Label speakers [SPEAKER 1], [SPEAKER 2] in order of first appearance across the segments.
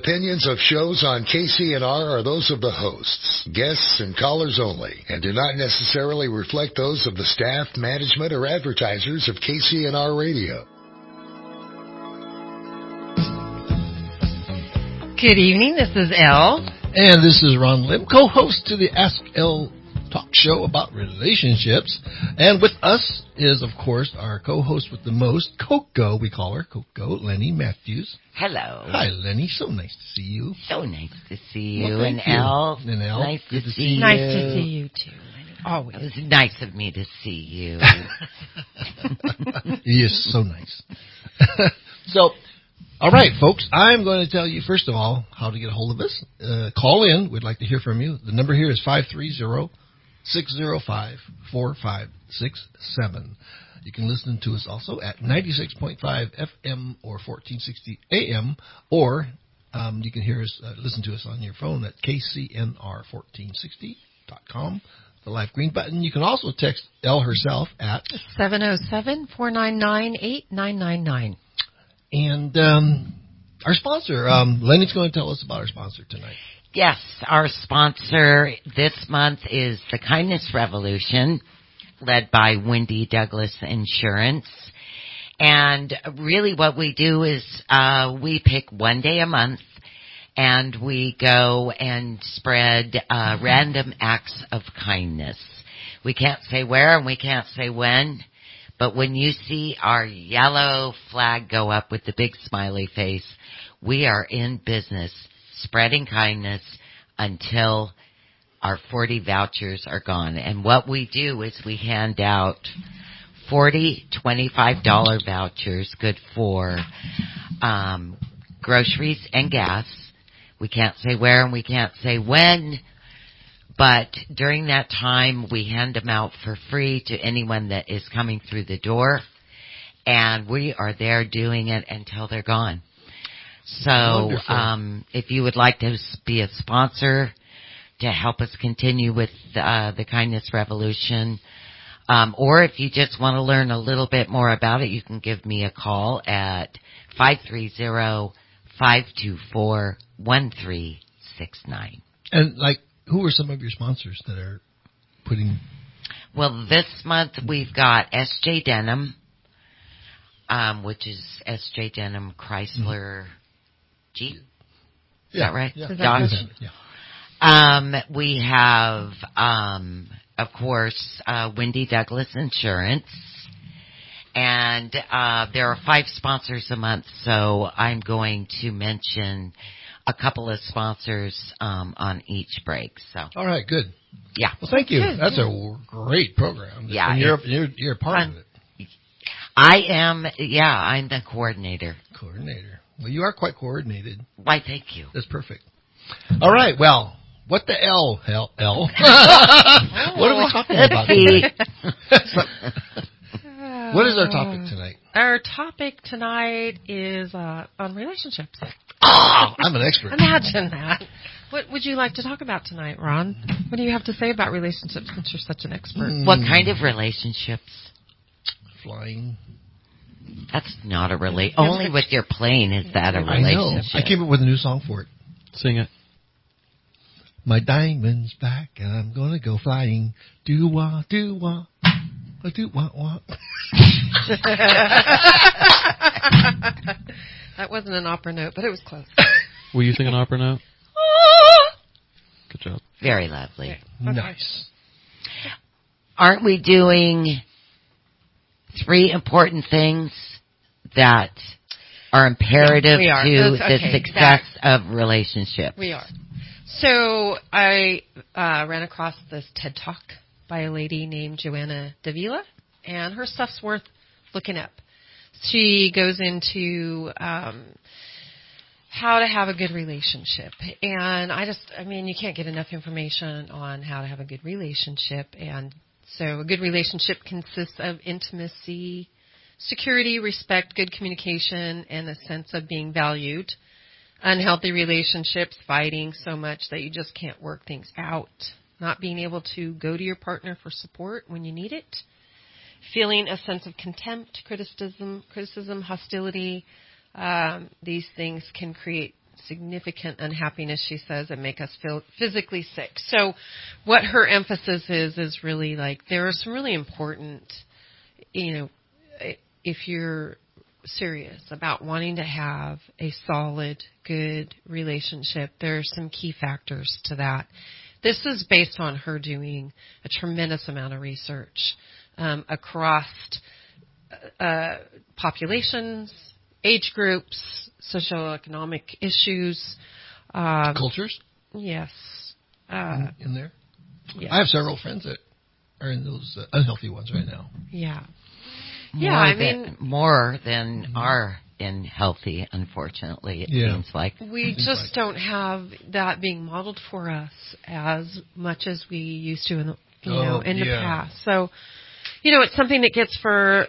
[SPEAKER 1] opinions of shows on KCNR are those of the hosts, guests, and callers only, and do not necessarily reflect those of the staff, management, or advertisers of KCNR Radio.
[SPEAKER 2] Good evening, this is Elle.
[SPEAKER 3] And this is Ron Lim, co-host to the Ask Elle talk show about relationships. And with us is, of course, our co-host with the most, Coco, we call her, Coco, Lenny Matthews.
[SPEAKER 2] Hello.
[SPEAKER 3] Hi, Lenny. So nice to see you.
[SPEAKER 2] So nice to see you.
[SPEAKER 3] Well,
[SPEAKER 2] and Elle.
[SPEAKER 3] And Elle.
[SPEAKER 2] Nice to see you.
[SPEAKER 4] Nice to see you, too, Lenny. Always.
[SPEAKER 2] It was nice of me to see you.
[SPEAKER 3] Yes, so nice. So, all right, folks, I'm going to tell you, first of all, how to get a hold of us. Call in. We'd like to hear from you. The number here is 530-605-4567. You can listen to us also at 96.5 FM or 1460 AM, or you can hear us, listen to us on your phone at kcnr1460.com. The live green button. You can also text Elle herself at
[SPEAKER 4] 707-499-8999.
[SPEAKER 3] And our sponsor, Lenny's going to tell us about our sponsor tonight.
[SPEAKER 2] Yes, our sponsor this month is the Kindness Revolution, led by Wendy Douglas Insurance. And really what we do is we pick one day a month, and we go and spread random acts of kindness. We can't say where and we can't say when. But when you see our yellow flag go up with the big smiley face, we are in business spreading kindness until our 40 vouchers are gone. And what we do is we hand out 40 $25 vouchers good for groceries and gas. We can't say where and we can't say when. But during that time, we hand them out for free to anyone that is coming through the door. And we are there doing it until they're gone. So if you would like to be a sponsor to help us continue with the Kindness Revolution, or if you just want to learn a little bit more about it, you can give me a call at 530-524-1369.
[SPEAKER 3] And, who are some of your sponsors that are putting...
[SPEAKER 2] Well, this month we've got S.J. Denham, which is S.J. Denham Chrysler Jeep. Is that right?
[SPEAKER 3] Yeah.
[SPEAKER 2] Dodge.
[SPEAKER 3] Yeah.
[SPEAKER 2] We have, of course, Wendy Douglas Insurance. And there are 5 sponsors a month, so I'm going to mention a couple of sponsors on each break. So.
[SPEAKER 3] All right, good.
[SPEAKER 2] Yeah.
[SPEAKER 3] Well, thank you.
[SPEAKER 4] Good,
[SPEAKER 3] That's a great program.
[SPEAKER 2] Yeah.
[SPEAKER 3] And you're a part of it.
[SPEAKER 2] I am, I'm the coordinator.
[SPEAKER 3] Coordinator. Well, you are quite coordinated.
[SPEAKER 2] Why, thank you.
[SPEAKER 3] That's perfect. All right, well, what the L? What are we talking about tonight? What is our topic tonight?
[SPEAKER 4] Our topic tonight is on relationships.
[SPEAKER 3] Oh, I'm an expert.
[SPEAKER 4] Imagine that. What would you like to talk about tonight, Ron? What do you have to say about relationships since you're such an expert?
[SPEAKER 2] What kind of relationships?
[SPEAKER 3] Flying.
[SPEAKER 2] That's not a relationship. Only with your plane is that a
[SPEAKER 3] I know.
[SPEAKER 2] relationship.
[SPEAKER 3] I came up with a new song for it.
[SPEAKER 5] Sing it.
[SPEAKER 3] My diamond's black and I'm gonna go flying. Do-wah, do-wah. Do-wah-wah.
[SPEAKER 4] That wasn't an opera note, but it was close.
[SPEAKER 5] Will you sing an opera note? Good job.
[SPEAKER 2] Very lovely.
[SPEAKER 4] Okay.
[SPEAKER 3] Nice.
[SPEAKER 2] Aren't we doing 3 important things that are imperative
[SPEAKER 4] we are.
[SPEAKER 2] to
[SPEAKER 4] That's-
[SPEAKER 2] the success of relationships?
[SPEAKER 4] We are. So I ran across this TED Talk by a lady named Joanna Davila, and her stuff's worth looking up. She goes into how to have a good relationship. And you can't get enough information on how to have a good relationship. And so a good relationship consists of intimacy, security, respect, good communication, and a sense of being valued. Unhealthy relationships, fighting so much that you just can't work things out. Not being able to go to your partner for support when you need it. Feeling a sense of contempt, criticism, hostility. These things can create significant unhappiness, she says, and make us feel physically sick. So what her emphasis is really like, there are some really important, if you're serious about wanting to have a solid, good relationship, there are some key factors to that. This is based on her doing a tremendous amount of research across populations, age groups, socioeconomic issues.
[SPEAKER 3] Cultures?
[SPEAKER 4] Yes.
[SPEAKER 3] In there?
[SPEAKER 4] Yes.
[SPEAKER 3] I have several friends that are in those unhealthy ones right now.
[SPEAKER 4] Yeah.
[SPEAKER 2] More than are in healthy, unfortunately, it seems like.
[SPEAKER 4] We just don't have that being modeled for us as much as we used to in the past. So, it's something that gets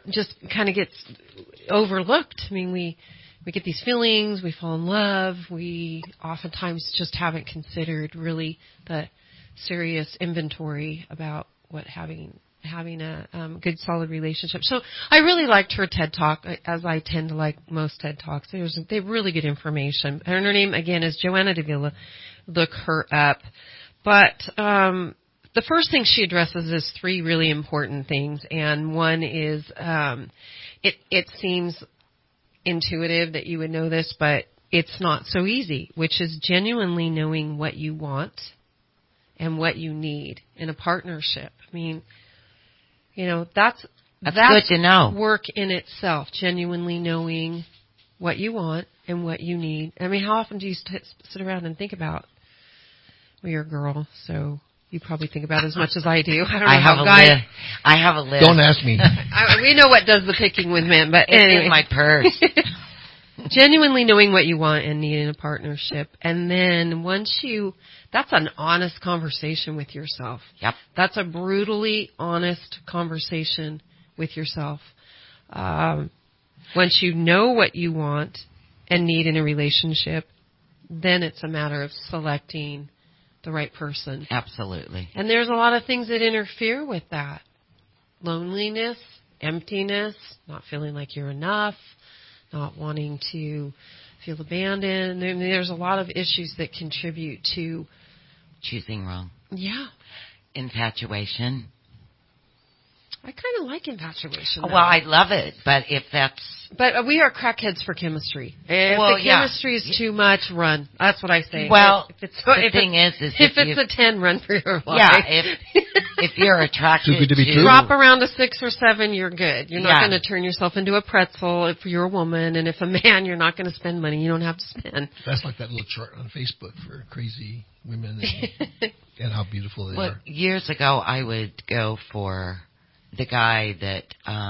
[SPEAKER 4] overlooked. I mean, we get these feelings, we fall in love, we oftentimes just haven't considered really the serious inventory about what having a good, solid relationship. So I really liked her TED Talk, as I tend to like most TED Talks. They have really good information. And her name, again, is Joanna Davila. Look her up. But the first thing she addresses is 3 really important things. And one is it seems intuitive that you would know this, but it's not so easy, which is genuinely knowing what you want and what you need in a partnership. I mean, that's
[SPEAKER 2] good to know.
[SPEAKER 4] Work in itself, genuinely knowing what you want and what you need. I mean, how often do you sit around and think about, well, you're a girl, so you probably think about as much as I do. I don't know how guys...
[SPEAKER 2] I have a list.
[SPEAKER 3] Don't ask me.
[SPEAKER 4] We know what does the picking with men, but
[SPEAKER 2] it's
[SPEAKER 4] anyway.
[SPEAKER 2] in my purse.
[SPEAKER 4] Genuinely knowing what you want and need in a partnership. And then that's an honest conversation with yourself.
[SPEAKER 2] Yep.
[SPEAKER 4] That's a brutally honest conversation with yourself. Once you know what you want and need in a relationship, then it's a matter of selecting the right person.
[SPEAKER 2] Absolutely.
[SPEAKER 4] And there's a lot of things that interfere with that. Loneliness, emptiness, not feeling like you're enough, not wanting to feel abandoned. I mean, there's a lot of issues that contribute to
[SPEAKER 2] choosing wrong.
[SPEAKER 4] Yeah.
[SPEAKER 2] Infatuation.
[SPEAKER 4] I kind of like infatuation.
[SPEAKER 2] Well, I love it, but if that's...
[SPEAKER 4] But we are crackheads for chemistry. If the chemistry is too much, run. That's what I say.
[SPEAKER 2] Well,
[SPEAKER 4] if
[SPEAKER 2] it's
[SPEAKER 4] a 10, run for your life.
[SPEAKER 2] Yeah, if you're attracted
[SPEAKER 3] too good to be true.
[SPEAKER 4] Drop around a 6 or 7, you're good. You're not going to turn yourself into a pretzel if you're a woman, and if a man, you're not going to spend money you don't have to spend.
[SPEAKER 3] That's like that little chart on Facebook for crazy women and how beautiful they are.
[SPEAKER 2] Years ago, I would go for the guy that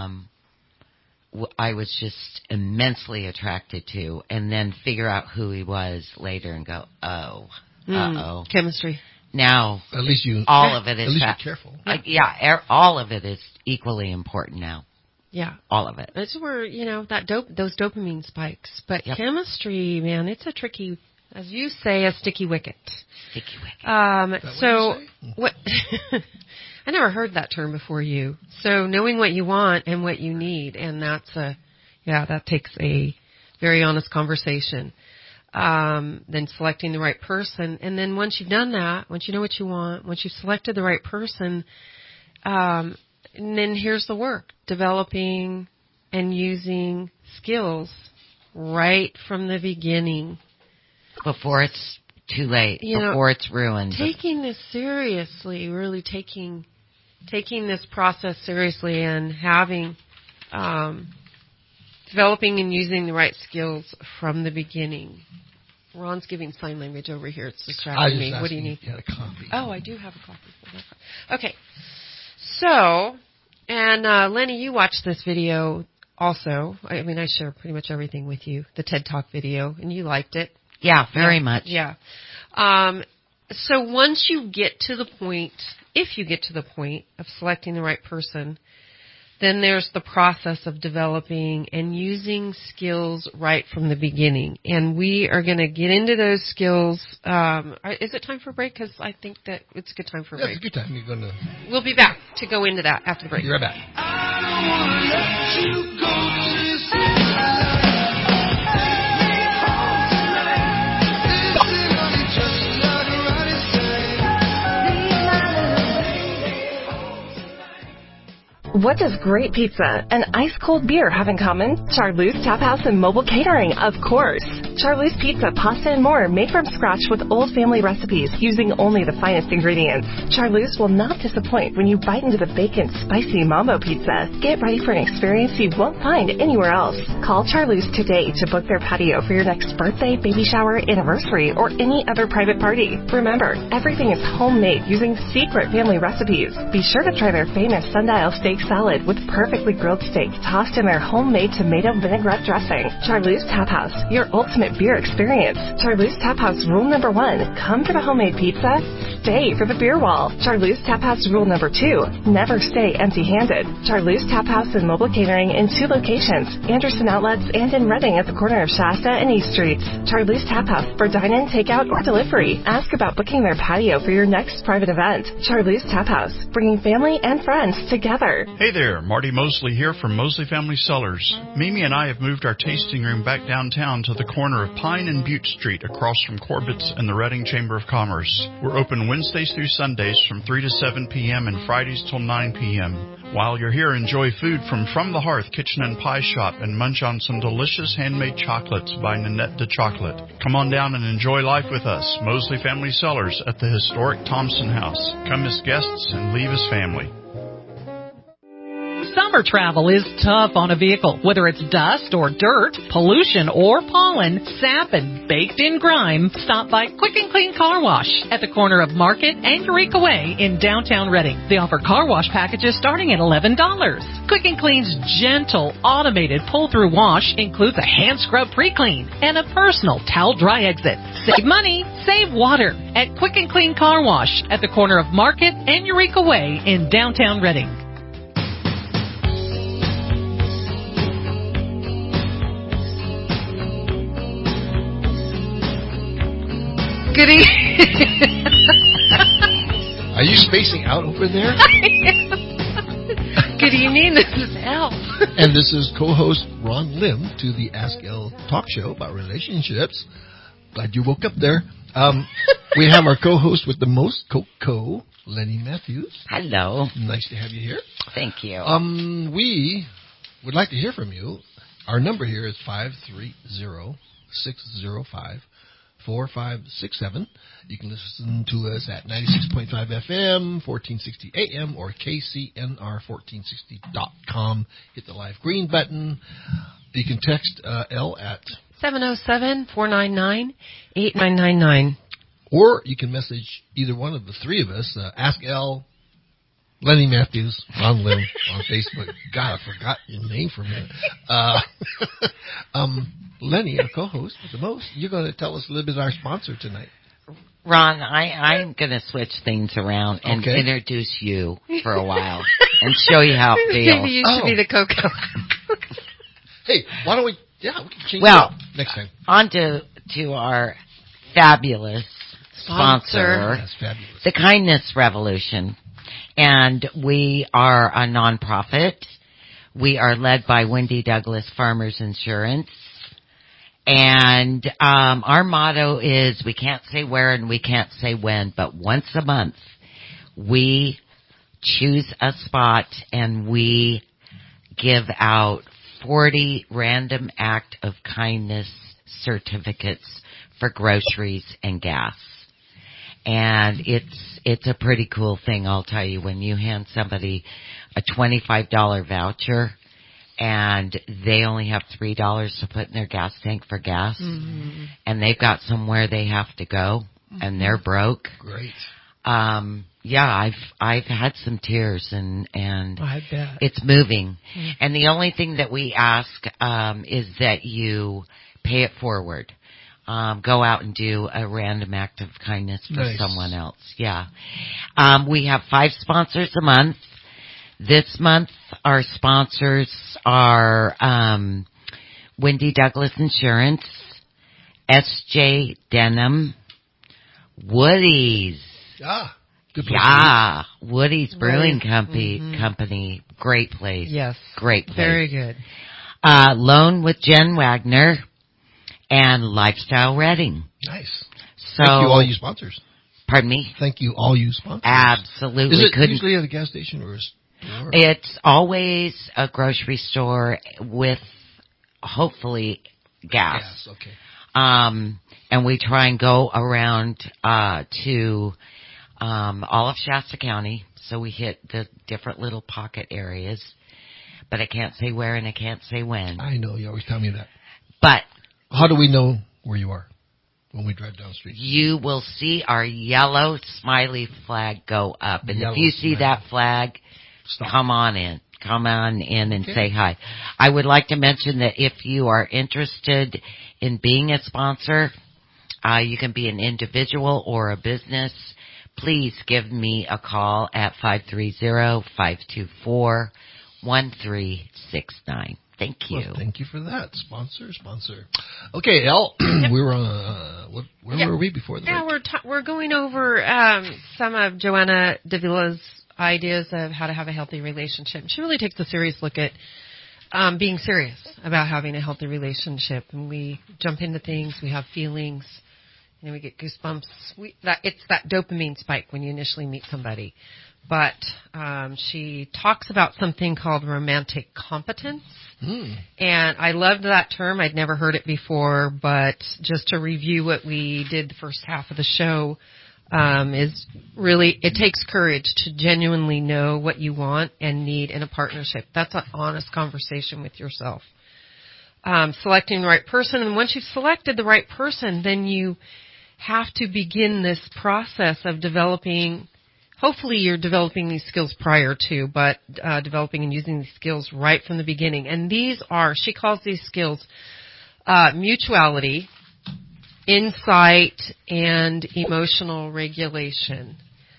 [SPEAKER 2] I was just immensely attracted to, and then figure out who he was later and go, uh-oh.
[SPEAKER 4] Chemistry.
[SPEAKER 2] Now,
[SPEAKER 3] at least
[SPEAKER 2] all of it is...
[SPEAKER 3] At least you're careful.
[SPEAKER 2] All of it is equally important now.
[SPEAKER 4] Yeah.
[SPEAKER 2] All of it.
[SPEAKER 4] That's where, those dopamine spikes. But chemistry, man, it's a tricky, as you say, a sticky wicket.
[SPEAKER 2] Sticky wicket.
[SPEAKER 4] What I never heard that term before you. So knowing what you want and what you need, and that takes a very honest conversation. Then selecting the right person, and then once you've done that, once you know what you want, once you've selected the right person, and then here's the work: developing and using skills right from the beginning,
[SPEAKER 2] before it's too late, before it's ruined.
[SPEAKER 4] Taking this seriously, really taking this process seriously, and having developing and using the right skills from the beginning. Ron's giving sign language over here. It's distracting me. What do you need?
[SPEAKER 3] You had a copy.
[SPEAKER 4] Oh, I do have a copy. Okay. So, and Lenny, you watched this video also. I mean, I share pretty much everything with you, the TED Talk video, and you liked it.
[SPEAKER 2] Yeah, very much.
[SPEAKER 4] Yeah. So once you get to the point, if you get to the point of selecting the right person, then there's the process of developing and using skills right from the beginning. And we are going to get into those skills. Is it time for a break? Because I think that it's a good time for a break.
[SPEAKER 3] It's a good time.
[SPEAKER 4] We'll be back to go into that after the break.
[SPEAKER 3] Be right back.
[SPEAKER 6] I don't want to let you go.
[SPEAKER 7] What does great pizza and ice-cold beer have in common? Charlie's Tap House and mobile catering, of course. Charlie's Pizza, pasta, and more made from scratch with old family recipes using only the finest ingredients. Charlie's will not disappoint when you bite into the bacon spicy mambo pizza. Get ready for an experience you won't find anywhere else. Call Charlie's today to book their patio for your next birthday, baby shower, anniversary, or any other private party. Remember, everything is homemade using secret family recipes. Be sure to try their famous sundial steak salad with perfectly grilled steak tossed in their homemade tomato vinaigrette dressing. Charlie's Tap House, your ultimate beer experience. Charlie's Tap House rule number 1, come for the homemade pizza, stay for the beer wall. Charlie's Tap House rule number 2, never stay empty-handed. Charlie's Tap House and mobile catering in 2 locations, Anderson Outlets and in Reading at the corner of Shasta and East Streets. Charlie's Tap House for dine-in, takeout, or delivery. Ask about booking their patio for your next private event. Charlie's Tap House, bringing family and friends together.
[SPEAKER 8] Hey there, Marty Mosley here from Mosley Family Cellars. Mimi and I have moved our tasting room back downtown to the corner of Pine and Butte Street across from Corbett's and the Reading Chamber of Commerce. We're open Wednesdays through Sundays from 3 to 7 p.m. and Fridays till 9 p.m. While you're here, enjoy food from the Hearth Kitchen and Pie Shop and munch on some delicious handmade chocolates by Nanette de Chocolate. Come on down and enjoy life with us, Mosley Family Cellars at the historic Thompson House. Come as guests and leave as family.
[SPEAKER 9] Summer travel is tough on a vehicle. Whether it's dust or dirt, pollution or pollen, sap and baked-in grime, stop by Quick and Clean Car Wash at the corner of Market and Eureka Way in downtown Reading. They offer car wash packages starting at $11. Quick and Clean's gentle, automated pull-through wash includes a hand scrub pre-clean and a personal towel dry exit. Save money, save water at Quick and Clean Car Wash at the corner of Market and Eureka Way in downtown Reading.
[SPEAKER 4] Good
[SPEAKER 3] Are you spacing out over there?
[SPEAKER 4] Good evening, this is Elle.
[SPEAKER 3] And this is co-host Ron Lim to the Ask Elle talk show about relationships. Glad you woke up there. We have our co-host with the most, Coco, Lenny Matthews.
[SPEAKER 2] Hello.
[SPEAKER 3] Nice to have you here.
[SPEAKER 2] Thank you.
[SPEAKER 3] We would like to hear from you. Our number here is 530-605-4567. You can listen to us at 96.5 FM, 1460 AM, or KCNR1460.com. Hit the live green button. You can text Elle at
[SPEAKER 4] 707-499-8999.
[SPEAKER 3] Or you can message either one of the three of us. Ask Elle, Lenny Matthews, Ron Lim on Facebook. God, I forgot your name for a minute. Lenny, our co-host with the most, you're going to tell us a little bit about our sponsor tonight.
[SPEAKER 2] Ron, I'm going to switch things around and introduce you for a while and show you how it feels.
[SPEAKER 4] Maybe you should be the Coco.
[SPEAKER 3] Hey, why don't we can change it up next time.
[SPEAKER 2] On to our fabulous sponsor,
[SPEAKER 3] That's fabulous.
[SPEAKER 2] The Kindness Revolution. And we are a nonprofit. We are led by Wendy Douglas Farmers Insurance. And our motto is we can't say where and we can't say when, but once a month we choose a spot and we give out 40 random act of kindness certificates for groceries and gas. And it's a pretty cool thing, I'll tell you, when you hand somebody a $25 voucher and they only have $3 to put in their gas tank for gas, and they've got somewhere they have to go, and they're broke.
[SPEAKER 3] Great.
[SPEAKER 2] Yeah, I've had some tears, and
[SPEAKER 4] I bet.
[SPEAKER 2] it's moving. And the only thing that we ask is that you pay it forward. Go out and do a random act of kindness for someone else. Yeah. We have 5 sponsors a month. This month, our sponsors are Wendy Douglas Insurance, S.J. Denham, Woody's.
[SPEAKER 3] Good place.
[SPEAKER 2] Yeah, Woody's Brewing Company. Great place.
[SPEAKER 4] Yes.
[SPEAKER 2] Great place.
[SPEAKER 4] Very good.
[SPEAKER 2] Loan with Jen Wagner and Lifestyle Reading.
[SPEAKER 3] Nice.
[SPEAKER 2] So,
[SPEAKER 3] thank you, all you sponsors.
[SPEAKER 2] Pardon me?
[SPEAKER 3] Thank you, all you sponsors.
[SPEAKER 2] Absolutely.
[SPEAKER 3] Is it usually at a gas station or Sure.
[SPEAKER 2] It's always a grocery store with hopefully gas.
[SPEAKER 3] Yes, okay.
[SPEAKER 2] And we try and go around to all of Shasta County, so we hit the different little pocket areas. But I can't say where and I can't say when.
[SPEAKER 3] I know, you always tell me that.
[SPEAKER 2] But
[SPEAKER 3] how do we know where you are when we drive down the street?
[SPEAKER 2] You will see our yellow smiley flag go up. And
[SPEAKER 3] Yellow
[SPEAKER 2] if you see
[SPEAKER 3] smiley.
[SPEAKER 2] that flag,
[SPEAKER 3] Stop.
[SPEAKER 2] come on in. Come on in and
[SPEAKER 3] Okay.
[SPEAKER 2] say hi. I would like to mention that if you are interested in being a sponsor, you can be an individual or a business. Please give me a call at 530-524-1369. Thank you.
[SPEAKER 3] Well, thank you for that. Sponsor. Okay, Elle, we were on, where were we before the break?
[SPEAKER 4] Yeah, we're going over some of Joanna Davila's ideas of how to have a healthy relationship. She really takes a serious look at being serious about having a healthy relationship. And we jump into things, we have feelings, and we get goosebumps. It's that dopamine spike when you initially meet somebody. But she talks about something called romantic competence. And I loved that term. I'd never heard it before, but just to review what we did the first half of the show, is really, it takes courage to genuinely know what you want and need in a partnership. That's an honest conversation with yourself. Selecting the right person, and once you've selected the right person, then you have to begin this process of developing. Hopefully you're developing these skills prior to, but developing and using these skills right from the beginning. And these are, she calls these skills mutuality, insight, and emotional regulation.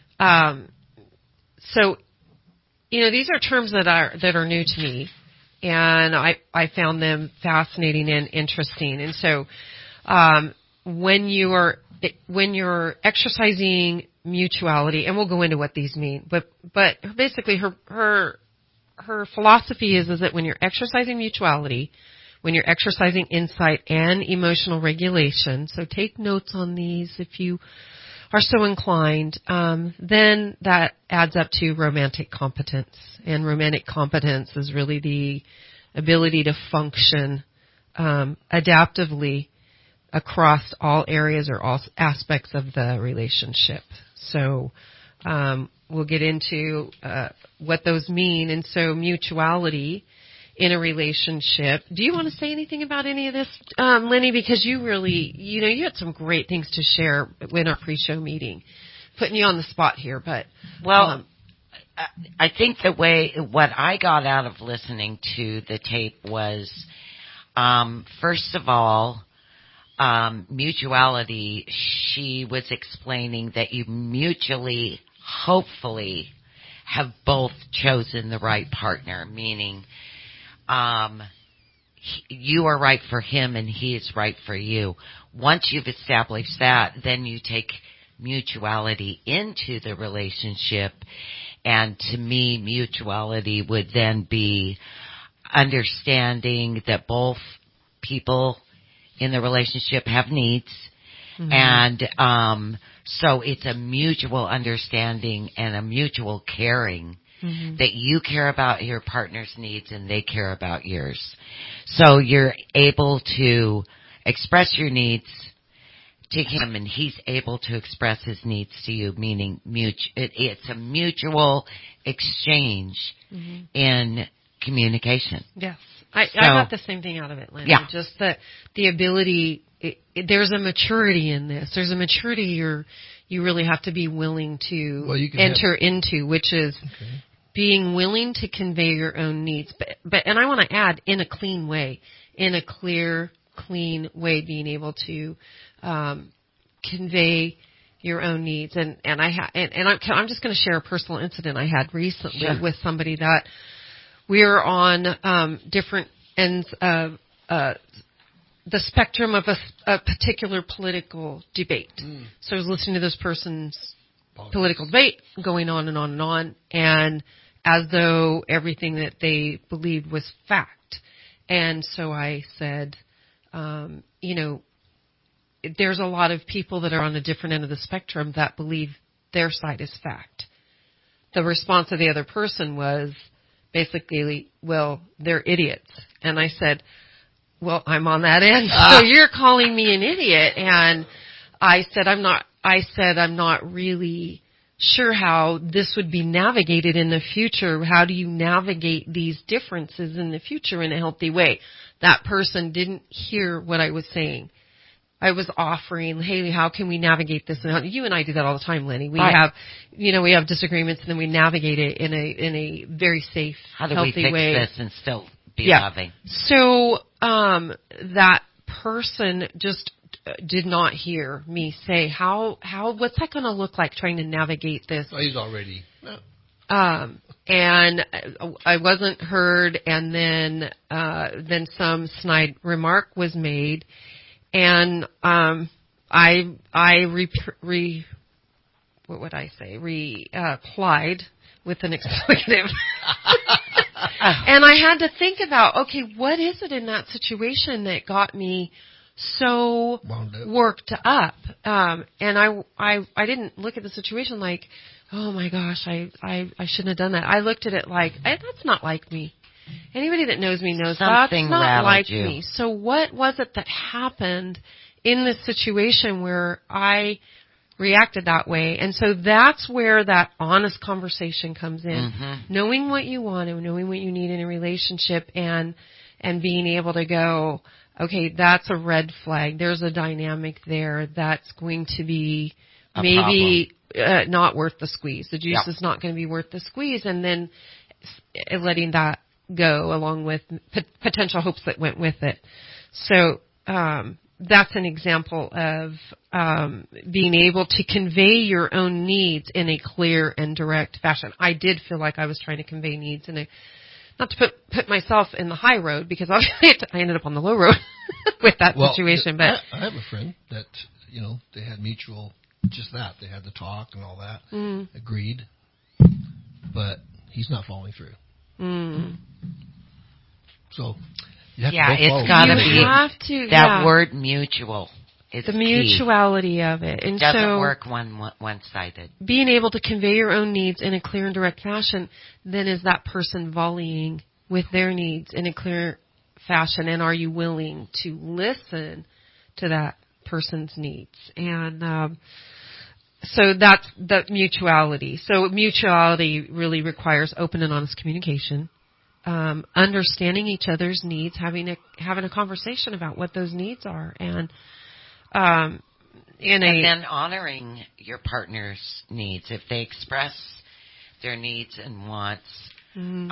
[SPEAKER 4] So, these are terms that are new to me, and I found them fascinating and interesting. And so, when you're exercising mutuality, and we'll go into what these mean, but basically her philosophy is that when you're exercising mutuality, when you're exercising insight and emotional regulation, so take notes on these if you are so inclined, then that adds up to romantic competence. And romantic competence is really the ability to function adaptively across all areas or all aspects of the relationship. So we'll get into what those mean. And so mutuality in a relationship. Do you want to say anything about any of this, Lenny? Because you really, you had some great things to share in our pre-show meeting. Putting you on the spot here, but
[SPEAKER 2] well, I think what I got out of listening to the tape was, first of all, mutuality. She was explaining that you mutually, hopefully, have both chosen the right partner, meaning you are right for him and he is right for you. Once you've established that, then you take mutuality into the relationship. And to me, mutuality would then be understanding that both people in the relationship have needs. Mm-hmm. And so it's a mutual understanding and a mutual caring. Mm-hmm. That you care about your partner's needs and they care about yours. So you're able to express your needs to him and he's able to express his needs to you, meaning it's a mutual exchange mm-hmm. in communication.
[SPEAKER 4] Yes. I got the same thing out of it, Lynn.
[SPEAKER 2] Yeah.
[SPEAKER 4] Just the ability, there's a maturity in this. There's a maturity you really have to be willing to enter into, which is being willing to convey your own needs. But and I want to add, in a clean way, in a clear, clean way, being able to convey your own needs. And I'm just going to share a personal incident I had recently with somebody that we're on different ends of the spectrum of a particular political debate. So I was listening to this person's political debate going on and on and on, and as though everything that they believed was fact. And so I said, there's a lot of people that are on a different end of the spectrum that believe their side is fact. the response of the other person was basically, well, they're idiots. And I said, well, I'm on that end. So you're calling me an idiot. And I said, I'm not really sure how this would be navigated in the future. How do you navigate these differences in the future in a healthy way? That person didn't hear what I was saying. I was offering, hey, how can we navigate this? And you and I do that all the time, Lenny. We have disagreements, and then we navigate it in a very safe, healthy way.
[SPEAKER 2] How do we fix this and still be loving?
[SPEAKER 4] So that person just did not hear me say what's that going to look like trying to navigate this?
[SPEAKER 3] Oh, he's already.
[SPEAKER 4] And I wasn't heard, and then some snide remark was made. And I replied with an expletive. And I had to think about, okay, what is it in that situation that got me so worked up? And I didn't look at the situation like, oh my gosh, I shouldn't have done that. I looked at it like, that's not like me. Anybody that knows me knows
[SPEAKER 2] something
[SPEAKER 4] that's not like
[SPEAKER 2] you.
[SPEAKER 4] me. So what was it that happened in this situation where I reacted that way? And so that's where that honest conversation comes in. Mm-hmm. Knowing what you want and knowing what you need in a relationship and being able to go, okay, that's a red flag. There's a dynamic there that's going to be maybe not worth the squeeze. The juice is not going to be worth the squeeze. And then letting that go along with potential hopes that went with it. So that's an example of being able to convey your own needs in a clear and direct fashion. I did feel like I was trying to convey needs in not to put myself in the high road, because obviously I ended up on the low road with that situation. But
[SPEAKER 3] I have a friend that, they had mutual, just that. They had the talk and all that, agreed, but he's not following through. So,
[SPEAKER 2] it's got to be that word mutual. It's
[SPEAKER 4] the mutuality of it. And
[SPEAKER 2] it doesn't work one-sided.
[SPEAKER 4] Being able to convey your own needs in a clear and direct fashion, then is that person volleying with their needs in a clear fashion, and are you willing to listen to that person's needs? And so that's the mutuality. So mutuality really requires open and honest communication, understanding each other's needs, having a conversation about what those needs are, and then
[SPEAKER 2] honoring your partner's needs if they express their needs and wants. Then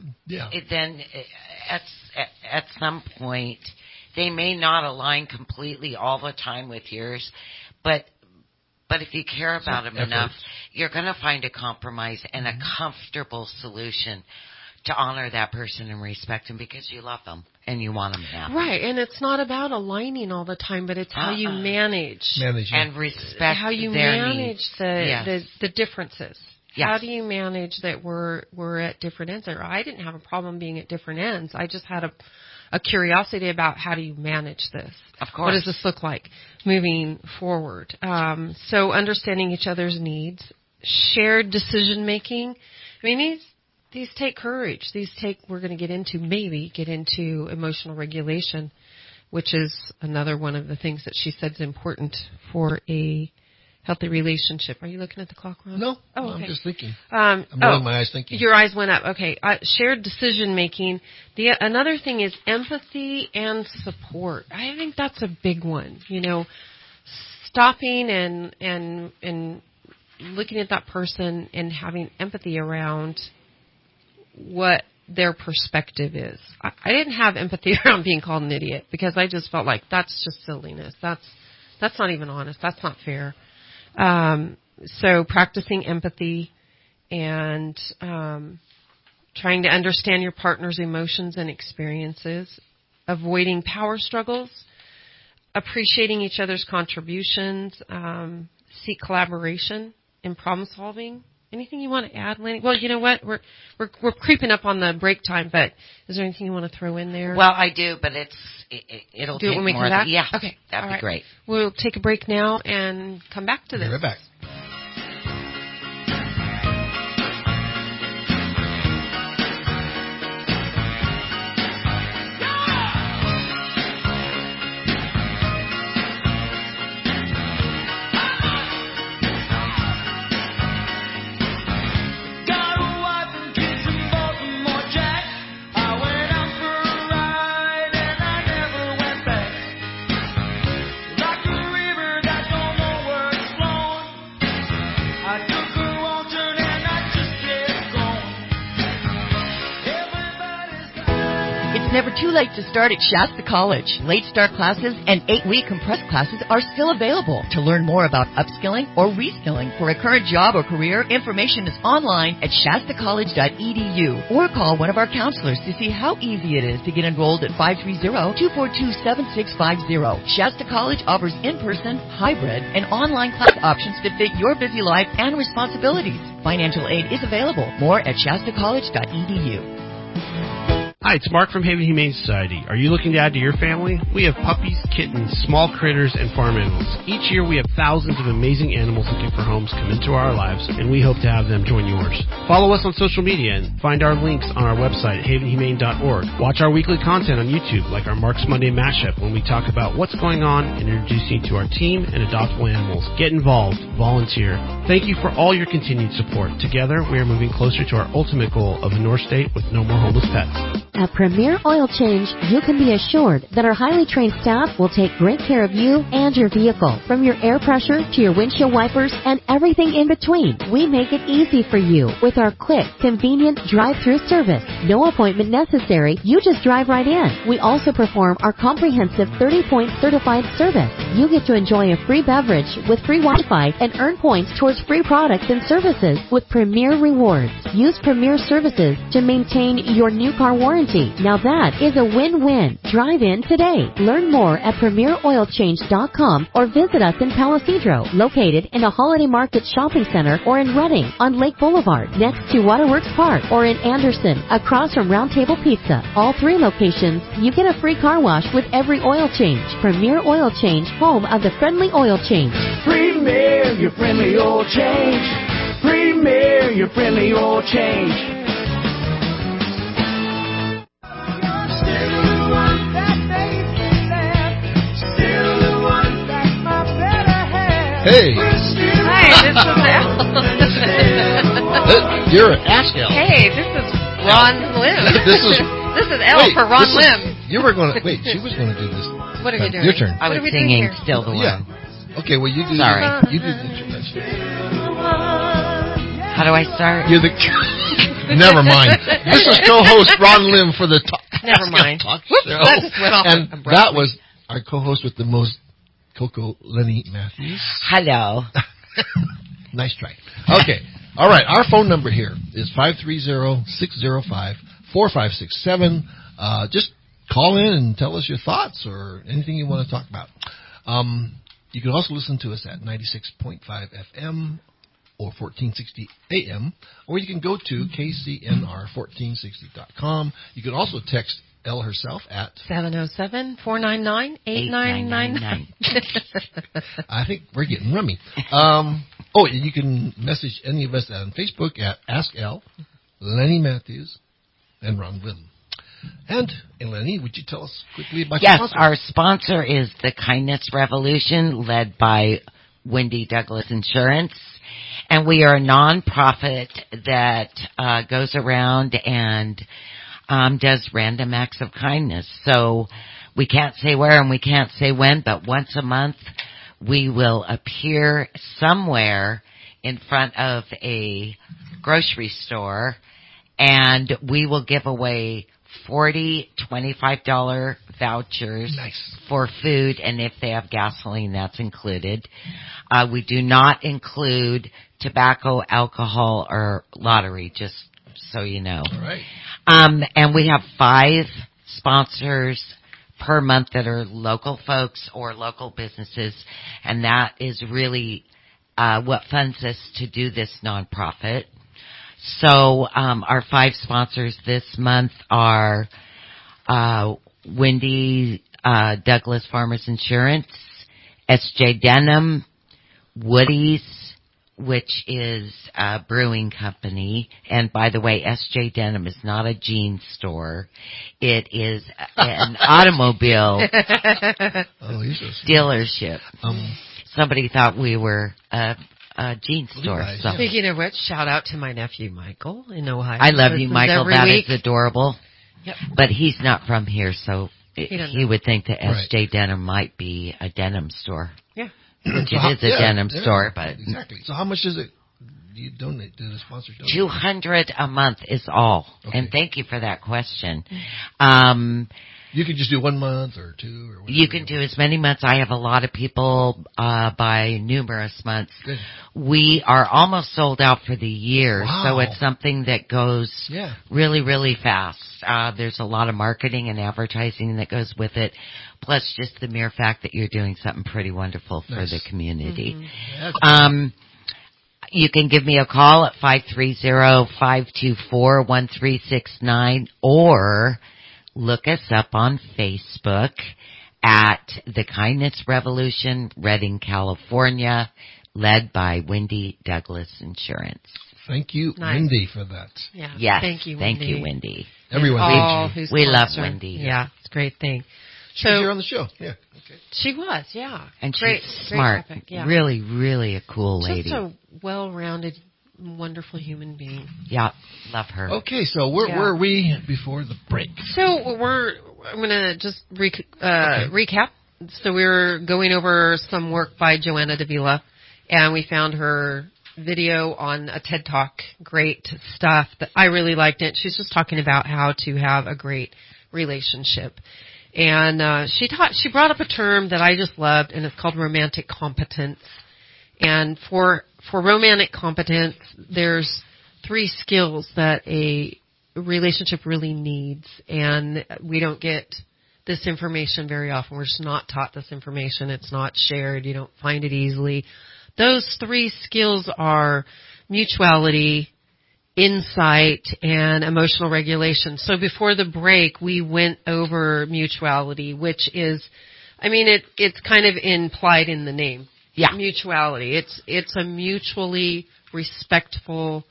[SPEAKER 2] at some point they may not align completely all the time with yours, but if you care about them enough, you're going to find a compromise and a comfortable solution to honor that person and respect them because you love them and you want them happy.
[SPEAKER 4] Right, and it's not about aligning all the time, but it's how you manage
[SPEAKER 2] and respect
[SPEAKER 4] how you
[SPEAKER 2] their
[SPEAKER 4] manage
[SPEAKER 2] needs.
[SPEAKER 4] the differences.
[SPEAKER 2] Yes.
[SPEAKER 4] How do you manage that we're at different ends? Or I didn't have a problem being at different ends. I just had a curiosity about how do you manage this?
[SPEAKER 2] Of course.
[SPEAKER 4] What does this look like moving forward? So understanding each other's needs, shared decision making. I mean, these take courage. We're going to get into emotional regulation, which is another one of the things that she said is important for a healthy relationship. Are you looking at the clock, Ron?
[SPEAKER 3] No.
[SPEAKER 4] Oh, okay.
[SPEAKER 3] I'm just thinking. I'm rolling my eyes thinking.
[SPEAKER 4] Your eyes went up. Okay. Shared decision making. Another thing is empathy and support. I think that's a big one. Stopping and looking at that person and having empathy around what their perspective is. I didn't have empathy around being called an idiot because I just felt like that's just silliness. That's not even honest. That's not fair. So practicing empathy and trying to understand your partner's emotions and experiences, avoiding power struggles, appreciating each other's contributions, seek collaboration in problem solving. Anything you want to add, Lenny? Well, you know what? We're creeping up on the break time, but is there anything you want to throw in there?
[SPEAKER 2] Well, I do, but it'll
[SPEAKER 4] do
[SPEAKER 2] take
[SPEAKER 4] it when we
[SPEAKER 2] more
[SPEAKER 4] come back.
[SPEAKER 2] Yeah,
[SPEAKER 4] okay,
[SPEAKER 2] that'd be great.
[SPEAKER 4] We'll take a break now and come back to this.
[SPEAKER 3] Right back.
[SPEAKER 10] never too late to start at Shasta College. Late start classes and 8-week compressed classes are still available. To learn more about upskilling or reskilling for a current job or career, information is online at shastacollege.edu or call one of our counselors to see how easy it is to get enrolled at 530-242-7650. Shasta College offers in-person, hybrid, and online class options to fit your busy life and responsibilities. Financial aid is available. More at shastacollege.edu.
[SPEAKER 11] Hi, it's Mark from Haven Humane Society. Are you looking to add to your family? We have puppies, kittens, small critters, and farm animals. Each year we have thousands of amazing animals looking for homes come into our lives, and we hope to have them join yours. Follow us on social media and find our links on our website at havenhumane.org. Watch our weekly content on YouTube, like our Mark's Monday Mashup, when we talk about what's going on and introduce you to our team and adoptable animals. Get involved. Volunteer. Thank you for all your continued support. Together, we are moving closer to our ultimate goal of a North State with no more homeless pets.
[SPEAKER 12] At Premier Oil Change, you can be assured that our highly trained staff will take great care of you and your vehicle. From your air pressure to your windshield wipers and everything in between, we make it easy for you with our quick, convenient drive-through service. No appointment necessary. You just drive right in. We also perform our comprehensive 30-point certified service. You get to enjoy a free beverage with free Wi-Fi and earn points towards free products and services with Premier Rewards. Use Premier Services to maintain your new car warranty. Now that is a win-win. Drive in today. Learn more at PremierOilChange.com or visit us in Palisadro, located in a Holiday Market Shopping Center, or in Redding on Lake Boulevard, next to Waterworks Park, or in Anderson, across from Round Table Pizza. All 3 locations, you get a free car wash with every oil change. Premier Oil Change, home of the friendly oil change.
[SPEAKER 6] Premier, your friendly oil change. Premier, your friendly oil change.
[SPEAKER 3] Hey.
[SPEAKER 4] Hi, this is Al.
[SPEAKER 3] You're an Ask Al.
[SPEAKER 4] Hey, this is Ron Lim.
[SPEAKER 3] This is
[SPEAKER 4] L for Ron Lim.
[SPEAKER 3] You were going to she was going to do this.
[SPEAKER 4] What are you doing?
[SPEAKER 3] Your turn.
[SPEAKER 2] I was singing Still the One.
[SPEAKER 3] Yeah. Okay, well you do.
[SPEAKER 2] Sorry.
[SPEAKER 3] You do the introduction.
[SPEAKER 2] How do I start?
[SPEAKER 3] You're the. Never mind. This is co-host Ron Lim for the
[SPEAKER 4] Never mind.
[SPEAKER 3] Talk
[SPEAKER 4] Whoops,
[SPEAKER 3] show.
[SPEAKER 4] that just went off
[SPEAKER 3] and
[SPEAKER 4] abruptly.
[SPEAKER 3] that was our co-host with the most. Coco Lenny Matthews.
[SPEAKER 2] Hello.
[SPEAKER 3] Nice try. Okay. All right. Our phone number here is 530-605-4567. Just call in and tell us your thoughts or anything you want to talk about. You can also listen to us at 96.5 FM or 1460 AM, or you can go to kcnr1460.com. You can also text Elle herself at
[SPEAKER 4] 707-499-8999.
[SPEAKER 3] I think we're getting rummy. You can message any of us on Facebook at Ask Elle, Lenny Matthews, and Ron Lim. And Lenny, would you tell us quickly about your sponsor?
[SPEAKER 2] Yes, our sponsor is the Kindness Revolution, led by Wendy Douglas Insurance. And we are a nonprofit that goes around and does random acts of kindness. So we can't say where and we can't say when, but once a month we will appear somewhere in front of a grocery store, and we will give away 40 $25 vouchers for food, and if they have gasoline, that's included. We do not include tobacco, alcohol, or lottery, just so you know.
[SPEAKER 3] All right.
[SPEAKER 2] And we have 5 sponsors per month that are local folks or local businesses, and that is really what funds us to do this nonprofit. So our 5 sponsors this month are Wendy Douglas Farmers Insurance, S.J. Denham, Woody's, which is a brewing company. And by the way, S.J. Denham is not a jean store. It is an automobile dealership. Somebody thought we were a jean store. So.
[SPEAKER 4] Speaking of which, shout out to my nephew Michael in Ohio.
[SPEAKER 2] I love you, Michael. That
[SPEAKER 4] week.
[SPEAKER 2] is adorable.
[SPEAKER 4] Yep.
[SPEAKER 2] But he's not from here, so he would think that
[SPEAKER 3] Right.
[SPEAKER 2] S.J. Denham might be a denim store.
[SPEAKER 4] Yeah.
[SPEAKER 2] Which it is a denim store, but
[SPEAKER 3] exactly. So how much is it do you donate? Do the sponsors donate?
[SPEAKER 2] $200 a month is all.
[SPEAKER 3] Okay.
[SPEAKER 2] And thank you for that question.
[SPEAKER 3] You can just do 1 month or 2 or whatever.
[SPEAKER 2] You can do as many months. I have a lot of people by numerous months.
[SPEAKER 3] Good.
[SPEAKER 2] We are almost sold out for the year,
[SPEAKER 3] Wow.
[SPEAKER 2] so it's something that goes really, really fast. There's a lot of marketing and advertising that goes with it, plus just the mere fact that you're doing something pretty wonderful for the community.
[SPEAKER 3] Mm-hmm.
[SPEAKER 2] You can give me a call at 530-524-1369 or look us up on Facebook at The Kindness Revolution, Redding, California, led by Wendy Douglas Insurance.
[SPEAKER 3] Thank you, Wendy, for that.
[SPEAKER 4] Yeah.
[SPEAKER 2] Yes.
[SPEAKER 4] Thank you,
[SPEAKER 2] Thank
[SPEAKER 4] Wendy.
[SPEAKER 2] you, Wendy.
[SPEAKER 3] Everyone
[SPEAKER 2] we love Wendy.
[SPEAKER 4] Yeah, it's a great thing.
[SPEAKER 3] She was here on the show. Yeah. Okay.
[SPEAKER 4] She was, yeah.
[SPEAKER 2] And
[SPEAKER 4] great,
[SPEAKER 2] she's smart.
[SPEAKER 4] Great topic, yeah.
[SPEAKER 2] Really, really a cool lady.
[SPEAKER 4] Just a well-rounded, wonderful human being.
[SPEAKER 2] Yeah, love her.
[SPEAKER 3] Okay, so where were we before the break?
[SPEAKER 4] So I'm going to just recap. So we were going over some work by Joanna Davila, and we found her video on a TED Talk. Great stuff. That I really liked it. She's just talking about how to have a great relationship. And she brought up a term that I just loved, and it's called romantic competence. And for romantic competence, there's 3 skills that a relationship really needs, and we don't get this information very often. We're just not taught this information. It's not shared. You don't find it easily. Those 3 skills are mutuality, insight, and emotional regulation. So before the break, we went over mutuality, which is, it's kind of implied in the name.
[SPEAKER 2] Yeah.
[SPEAKER 4] Mutuality. It's a mutually respectful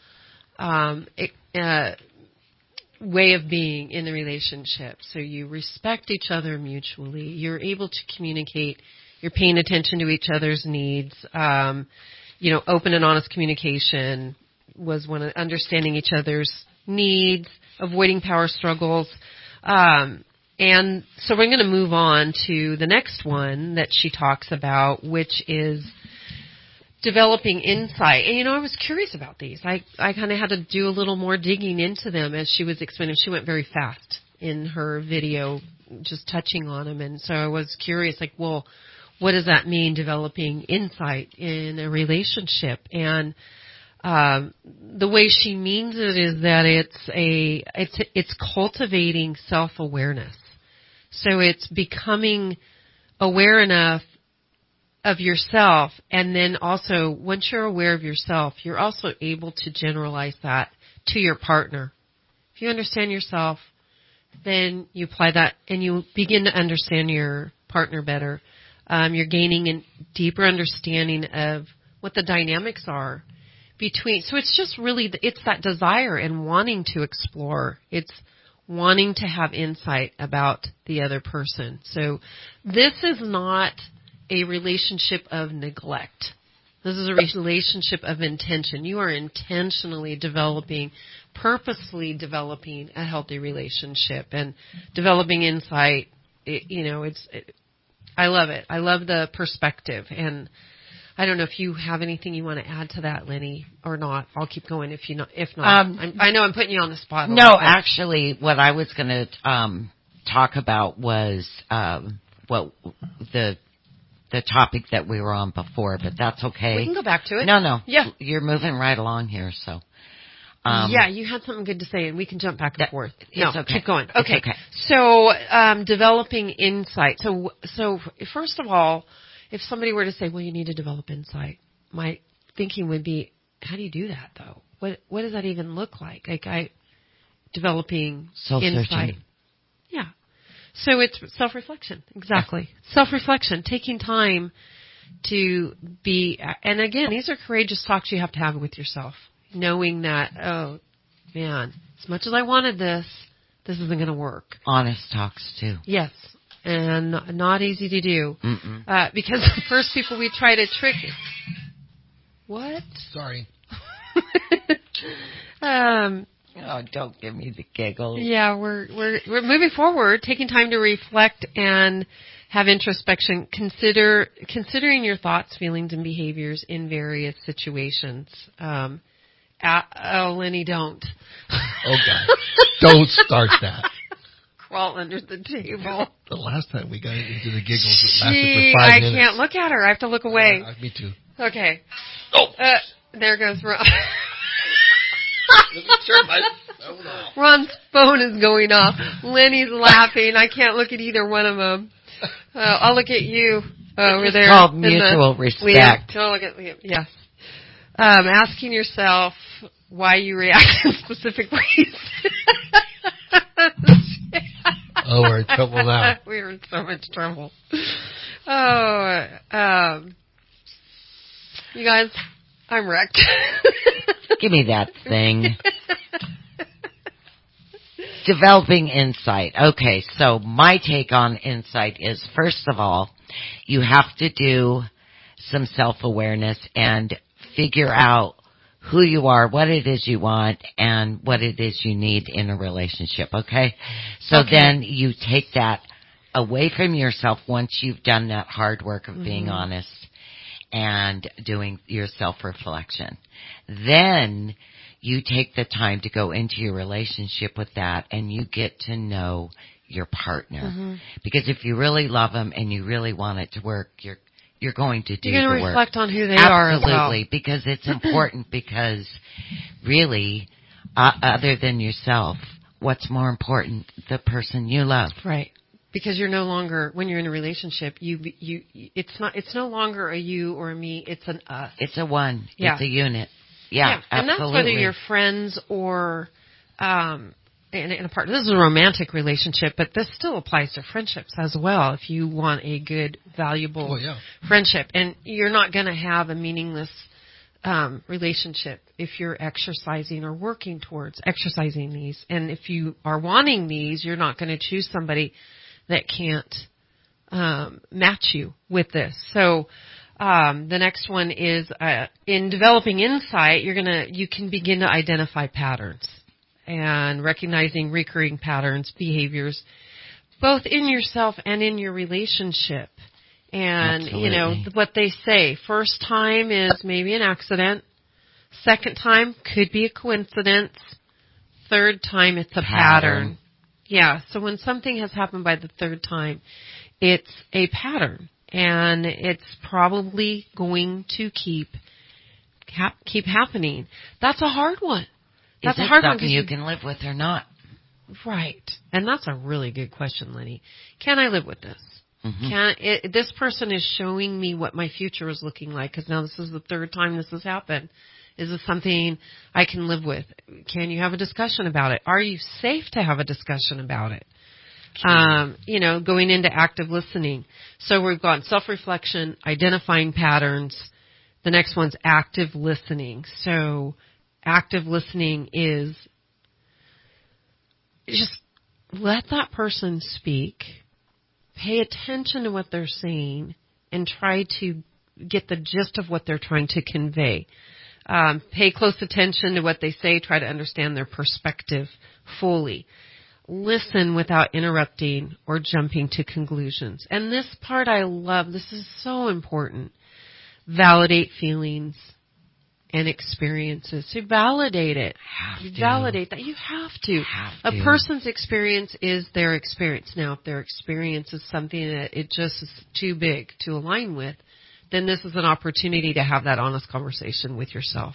[SPEAKER 4] way of being in the relationship. So you respect each other mutually. You're able to communicate. You're paying attention to each other's needs. Open and honest communication was one of understanding each other's needs, avoiding power struggles. And so we're going to move on to the next one that she talks about, which is developing insight. And, I was curious about these. I kind of had to do a little more digging into them as she was explaining. She went very fast in her video, just touching on them. And so I was curious, what does that mean, developing insight in a relationship? And the way she means it is that it's cultivating self-awareness. So it's becoming aware enough of yourself, and then also once you're aware of yourself, you're also able to generalize that to your partner. If you understand yourself, then you apply that and you begin to understand your partner better. You're gaining a deeper understanding of what the dynamics are between. So it's just really, it's that desire and wanting to explore. It's wanting to have insight about the other person. So this is not a relationship of neglect. This is a relationship of intention. You are intentionally purposely developing a healthy relationship and developing insight. I love it. I love the perspective. And I don't know if you have anything you want to add to that, Lenny, or not. I'll keep going if not. I know I'm putting you on the spot.
[SPEAKER 2] No, actually, what I was going to talk about was the topic that we were on before, but that's okay.
[SPEAKER 4] We can go back to it.
[SPEAKER 2] No.
[SPEAKER 4] Yeah.
[SPEAKER 2] You're moving right along here, so.
[SPEAKER 4] Yeah, you had something good to say, and we can jump back and forth.
[SPEAKER 2] It's okay.
[SPEAKER 4] Keep going.
[SPEAKER 2] It's okay.
[SPEAKER 4] So, developing insight. So first of all, if somebody were to say, well, you need to develop insight, my thinking would be, how do you do that, though? What does that even look like? Developing insight. Yeah. So it's self-reflection. Exactly. Self-reflection. Taking time to be, and again, these are courageous talks you have to have with yourself. Knowing that, oh, man, as much as I wanted this isn't going to work.
[SPEAKER 2] Honest talks, too.
[SPEAKER 4] Yes. And not easy to do. Because the first people we try to trick. What?
[SPEAKER 3] Sorry.
[SPEAKER 2] Oh, don't give me the giggles.
[SPEAKER 4] Yeah, we're moving forward, taking time to reflect and have introspection. Considering your thoughts, feelings, and behaviors in various situations. Oh, Lenny, don't.
[SPEAKER 3] Oh, God. Don't start that.
[SPEAKER 4] Crawl under the table.
[SPEAKER 3] The last time we got into the giggles, it lasted
[SPEAKER 4] Gee,
[SPEAKER 3] for 5 minutes.
[SPEAKER 4] I can't look at her. I have to look away.
[SPEAKER 3] Me too.
[SPEAKER 4] Okay.
[SPEAKER 3] Oh.
[SPEAKER 4] There goes Ron.
[SPEAKER 3] Let me turn my phone off.
[SPEAKER 4] Ron's phone is going off. Lenny's laughing. I can't look at either one of them. I'll look at you over
[SPEAKER 2] It's
[SPEAKER 4] there.
[SPEAKER 2] called mutual respect.
[SPEAKER 4] I'll look at Liam. Yes. Asking yourself why you react in specific ways.
[SPEAKER 3] Oh, we're in trouble now.
[SPEAKER 4] We're in so much trouble. Oh, you guys, I'm wrecked.
[SPEAKER 2] Give me that thing. Developing insight. Okay, so my take on insight is, first of all, you have to do some self-awareness and figure out who you are, what it is you want, and what it is you need in a relationship, okay? So then you take that away from yourself once you've done that hard work of being honest and doing your self-reflection. Then you take the time to go into your relationship with that, and you get to know your partner. Because if you really love them and you really want it to work, you're going to do the work.
[SPEAKER 4] You're going to reflect on who they
[SPEAKER 2] are
[SPEAKER 4] as well.
[SPEAKER 2] Absolutely, because it's important, because really, other than yourself, what's more important? The person you love.
[SPEAKER 4] Right. Because you're no longer, when you're in a relationship, it's no longer a you or a me, it's an us.
[SPEAKER 2] It's a one.
[SPEAKER 4] Yeah.
[SPEAKER 2] It's a unit. Yeah,
[SPEAKER 4] and
[SPEAKER 2] absolutely.
[SPEAKER 4] that's whether you're friends or in a partner. This is a romantic relationship, but this still applies to friendships as well. If you want a good, valuable friendship, and you're not going to have a meaningless relationship if you're exercising or working towards exercising these. And if you are wanting these, you're not going to choose somebody that can't match you with this. So the next one is in developing insight, you can begin to identify patterns and recognizing recurring patterns, behaviors, both in yourself and in your relationship. And,
[SPEAKER 2] Absolutely.
[SPEAKER 4] What they say, first time is maybe an accident. Second time could be a coincidence. Third time it's a pattern. Yeah, so when something has happened by the third time, it's a pattern. And it's probably going to keep happening. That's a hard one. That's
[SPEAKER 2] Is
[SPEAKER 4] a hard
[SPEAKER 2] it
[SPEAKER 4] one.
[SPEAKER 2] something you can live with or not?
[SPEAKER 4] Right. And that's a really good question, Lenny. Can I live with this? This person is showing me what my future is looking like, because now this is the third time this has happened. Is this something I can live with? Can you have a discussion about it? Are you safe to have a discussion about it? Going into active listening. So we've got self-reflection, identifying patterns. The next one's active listening. So active listening is just let that person speak, pay attention to what they're saying, and try to get the gist of what they're trying to convey. Pay close attention to what they say, try to understand their perspective fully. Listen without interrupting or jumping to conclusions. And this part I love. This is so important. Validate feelings and experiences. So validate it. Validate that. You have to. A person's experience is their experience. Now, if their experience is something that it just is too big to align with, then this is an opportunity to have that honest conversation with yourself.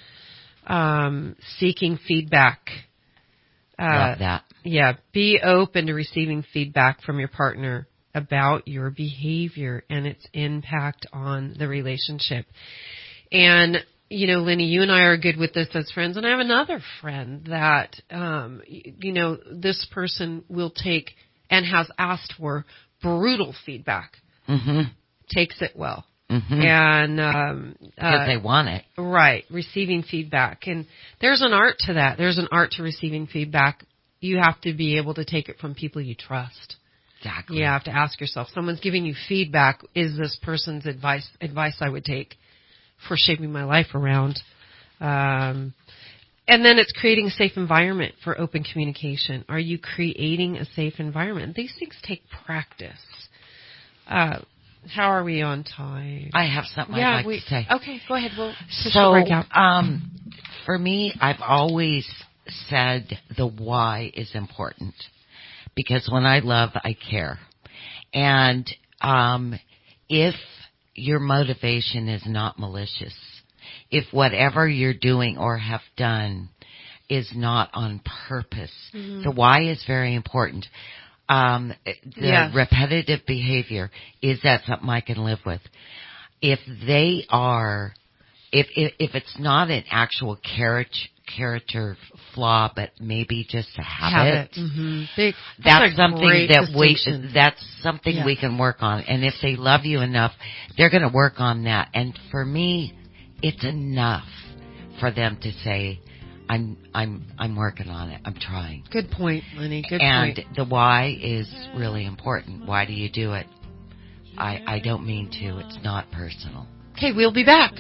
[SPEAKER 4] Seeking feedback.
[SPEAKER 2] Love that.
[SPEAKER 4] Yeah, be open to receiving feedback from your partner about your behavior and its impact on the relationship. And, Lenny, you and I are good with this as friends, and I have another friend that, this person will take and has asked for brutal feedback. Takes it well. And
[SPEAKER 2] because they want it.
[SPEAKER 4] Right, receiving feedback. And there's an art to that. There's an art to receiving feedback. You have to be able to take it from people you trust.
[SPEAKER 2] Exactly.
[SPEAKER 4] You have to ask yourself, someone's giving you feedback, is this person's advice I would take for shaping my life around? And then it's creating a safe environment for open communication. Are you creating a safe environment? These things take practice. How are we on time?
[SPEAKER 2] I have something I'd like to say.
[SPEAKER 4] Okay, go ahead. We'll break out.
[SPEAKER 2] for me, I've always said the why is important. Because when I love, I care. And if your motivation is not malicious, if whatever you're doing or have done is not on purpose, the why is very important. The repetitive behavior, is that something I can live with? If they are, if it's not an actual character flaw, but maybe just a habit. That's something we can work on. And if they love you enough, they're going to work on that. And for me, it's enough for them to say, I'm working on it. I'm trying.
[SPEAKER 4] Good point, Lenny. Good
[SPEAKER 2] point.
[SPEAKER 4] And
[SPEAKER 2] the why is really important. Why do you do it? I don't mean to. It's not personal.
[SPEAKER 4] Okay, we'll be back.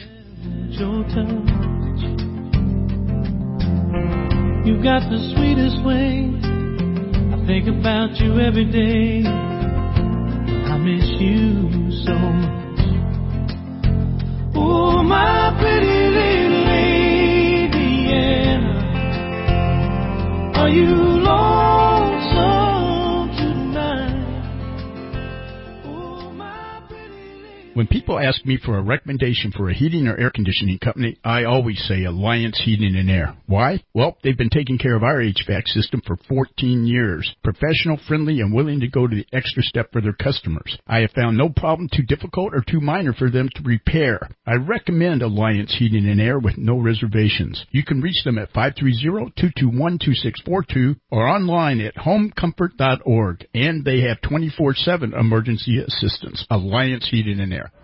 [SPEAKER 6] You've got the sweetest way. I think about you every day. I miss you so much. Oh, my pretty little lady, yeah. Are you lonesome tonight? Oh, my pretty lady.
[SPEAKER 8] When people ask me for a recommendation for a heating or air conditioning company, I always say Alliance Heating and Air. Why? Well, they've been taking care of our HVAC system for 14 years. Professional, friendly, and willing to go to the extra step for their customers. I have found no problem too difficult or too minor for them to repair. I recommend Alliance Heating and Air with no reservations. You can reach them at 530-221-2642 or online at homecomfort.org. And they have 24/7 emergency assistance. Alliance Heating and Air.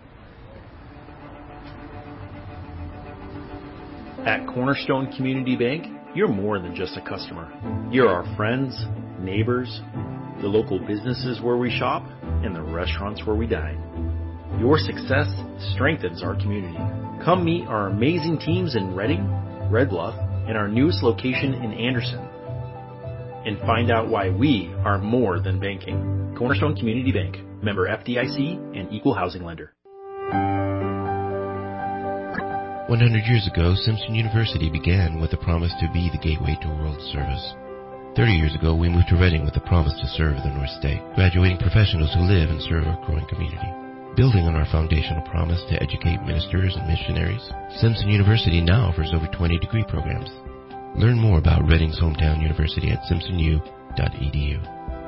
[SPEAKER 13] At Cornerstone Community Bank, you're more than just a customer. You're our friends, neighbors, the local businesses where we shop, and the restaurants where we dine. Your success strengthens our community. Come meet our amazing teams in Redding, Red Bluff, and our newest location in Anderson. And find out why we are more than banking. Cornerstone Community Bank, member FDIC and equal housing lender.
[SPEAKER 14] 100 years ago, Simpson University began with the promise to be the gateway to world service. 30 years ago, we moved to Redding with the promise to serve the North State, graduating professionals who live and serve our growing community. Building on our foundational promise to educate ministers and missionaries, Simpson University now offers over 20 degree programs. Learn more about Redding's hometown university at simpsonu.edu.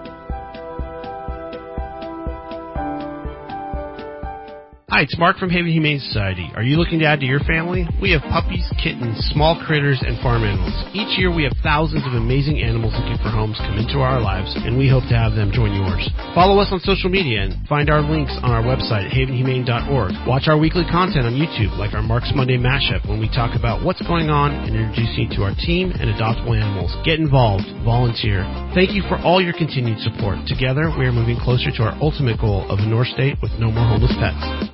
[SPEAKER 11] Hi, it's Mark from Haven Humane Society. Are you looking to add to your family? We have puppies, kittens, small critters, and farm animals. Each year we have thousands of amazing animals looking for homes come into our lives, and we hope to have them join yours. Follow us on social media and find our links on our website at havenhumane.org. Watch our weekly content on YouTube, like our Mark's Monday Mashup, when we talk about what's going on and introduce you to our team and adoptable animals. Get involved. Volunteer. Thank you for all your continued support. Together, we are moving closer to our ultimate goal of a North State with no more homeless pets.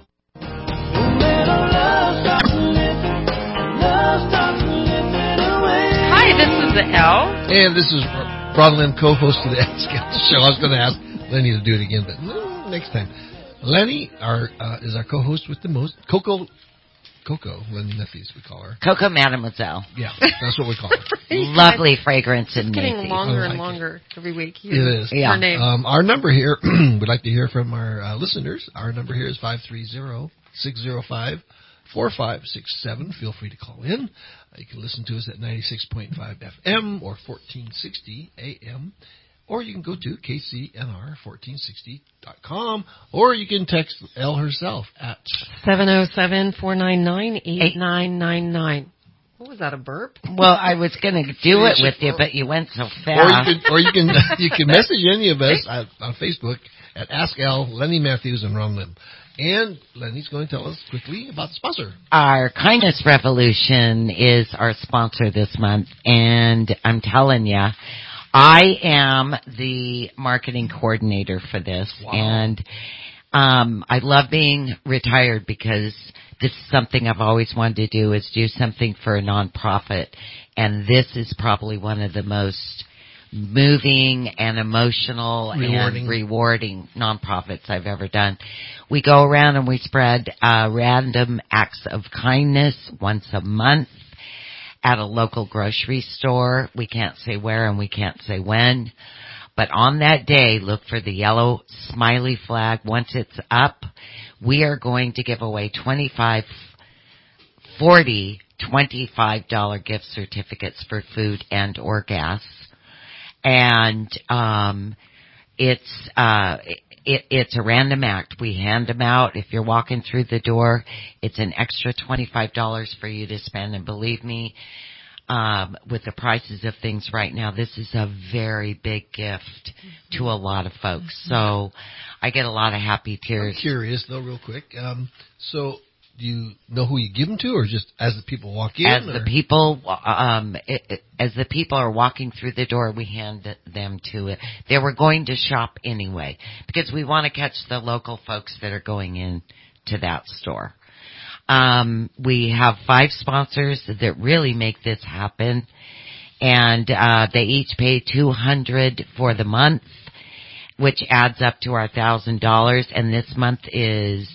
[SPEAKER 4] Hi, this is Elle.
[SPEAKER 3] And this is Ron Lim, co-host of the Ask El Show. I was going to ask Lenny to do it again, but next time. Lenny is our co-host with the most. Coco, Lenny Matthews, we call her.
[SPEAKER 2] Coco Mademoiselle.
[SPEAKER 3] Yeah, that's what we call her.
[SPEAKER 2] Lovely fragrance in Macy's.
[SPEAKER 4] It's getting longer and longer every week.
[SPEAKER 3] It is.
[SPEAKER 2] Yeah.
[SPEAKER 4] Her name.
[SPEAKER 3] Our number here, we'd like to hear from our listeners. Our number here is 530-605-4567. Feel free to call in. You can listen to us at 96.5 FM or 1460 AM. Or you can go to kcnr1460.com. Or you can text Elle herself at
[SPEAKER 4] 707-499-8999. What was that, a burp?
[SPEAKER 2] Well, I was going to do it with you, but you went so fast.
[SPEAKER 3] Or you can message any of us on Facebook at Ask Elle, Lenny Matthews, and Ron Lim. And Lenny's going to tell us quickly about the sponsor.
[SPEAKER 2] Our Kindness Revolution is our sponsor this month, and I'm telling you, I am the marketing coordinator for this, and I love being retired because this is something I've always wanted to do, is do something for a nonprofit, and this is probably one of the most moving and emotional and rewarding nonprofits I've ever done. We go around and we spread random acts of kindness once a month. at a local grocery store. We can't say where and we can't say when. But on that day, look for the yellow smiley flag. Once it's up, we are going to give away $25 gift certificates for food and or gas. And it's a random act. We hand them out. If you're walking through the door, it's an extra $25 for you to spend. And believe me, with the prices of things right now, this is a very big gift to a lot of folks. So I get a lot of happy tears.
[SPEAKER 3] I'm curious, though, real quick. So do you know who you give them to, or just as the people walk in?
[SPEAKER 2] As the people are walking through the door, we hand them to it. They were going to shop anyway, because we want to catch the local folks that are going in to that store. We have 5 sponsors that really make this happen, and they each pay $200 for the month, which adds up to our $1,000. And this month is